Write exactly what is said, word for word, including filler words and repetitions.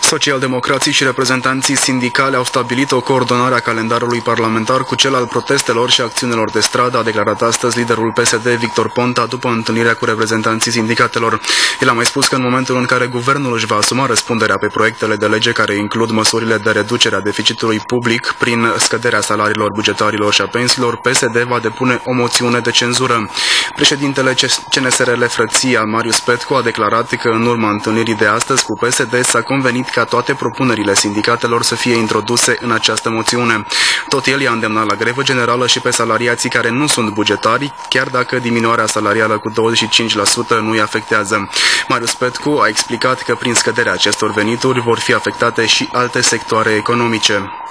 Socialdemocrații și reprezentanții sindicali au stabilit o coordonare a calendarului parlamentar cu cel al protestelor și acțiunilor de stradă, a declarat astăzi liderul P S D, Victor Ponta, după întâlnirea cu reprezentanții sindicatelor. El a mai spus că în momentul în care guvernul își va asuma răspunderea pe proiectele de lege care includ măsurile de reducere a deficitului public prin scăderea salariilor bugetarilor și a pensiilor, P S D va depune o moțiune de cenzură. Președintele C N S R L Frăția, Marius Petcu, a declarat că în urma întâlnirii de astăzi cu P S D s-a convenit ca toate propunerile sindicatelor să fie introduse în această moțiune. Tot el i-a îndemnat la grevă generală și pe salariații care nu sunt bugetari, chiar dacă diminuarea salarială cu douăzeci și cinci la sută nu îi afectează. Marius Petcu a explicat că prin scăderea acestor venituri vor fi afectate și alte sectoare economice.